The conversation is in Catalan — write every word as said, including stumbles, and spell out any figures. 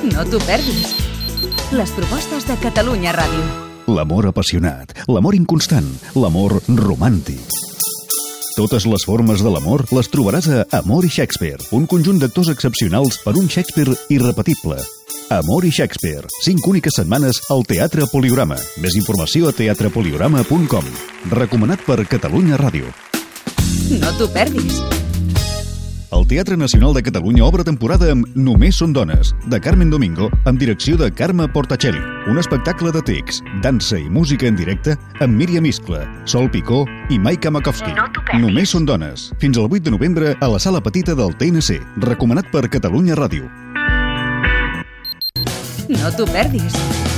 No t'ho perdis. Les propostes de Catalunya Ràdio. L'amor apassionat, l'amor inconstant, l'amor romàntic. Totes les formes de l'amor les trobaràs a Amor i Shakespeare, un conjunt d'actors excepcionals per un Shakespeare irrepetible. Amor i Shakespeare, cinc úniques setmanes al Teatre Poliorama. Més informació a teatre poliorama punt com. Recomanat per Catalunya Ràdio. No t'ho perdis. El Teatre Nacional de Catalunya obre temporada amb Només són dones, de Carmen Domingo, amb direcció de Carme Portacelli. Un espectacle de text, dansa i música en directe amb Míriam Iscla, Sol Picó i Maika Makovsky. No t'ho perdis. Només són dones. Fins al vuit de novembre a la Sala Petita del T N C. Recomanat per Catalunya Ràdio. No t'ho perdis.